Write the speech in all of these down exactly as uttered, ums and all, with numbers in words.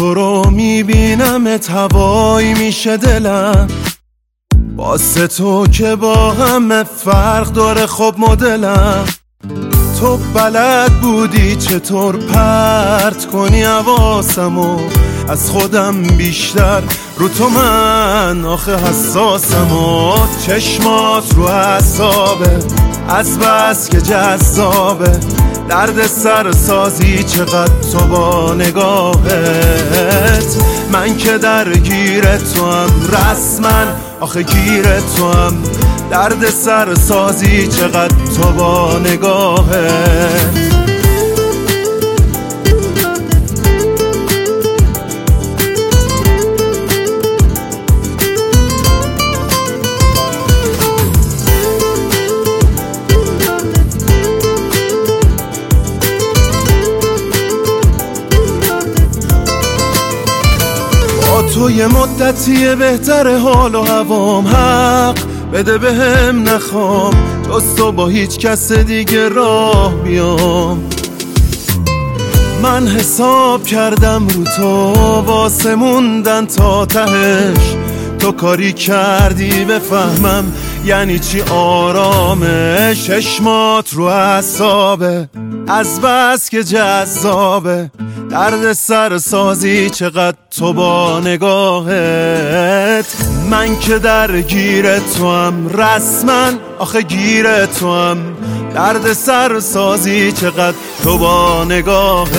تو رو میبینم هوایی میشه دلم، واسه تو که با همه فرق داره خب مدلم. تو بلد بودی چطور پرت کنی حواسمو، از خودم بیشتر رو تو من آخه حساسم. و چشمات رو حسابه از بس که جذابه، درد سر سازی چقدر تو با نگاهت. من که درگیر تو هم رسما آخه گیر تو هم، درد سر سازی چقدر تو با نگاهت. تو یه مدتیه بهتره حال و هوام، حق بده به هم نخوام جز تو با هیچ کس دیگه راه بیام. من حساب کردم رو تو واسه موندن تا تهش، تو کاری کردی بفهمم یعنی چی آرامه. چشمات رو حسابه از بس که جذابه، درد سر سازی چقدر تو با نگاهت. من که درگیر تو هم رسما آخه گیر تو هم، درد سر سازی چقدر تو با نگاهت.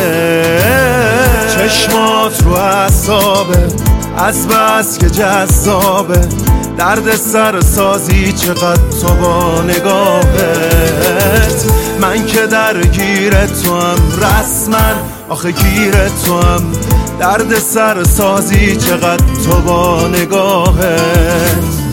چشمات رو حسابه از بس که جذابه، درد سر سازی چقدر تو با نگاهت. من که درگیر تو هم رسما آخه گیر تو هم، درد سر سازی چقدر تو با نگاهت.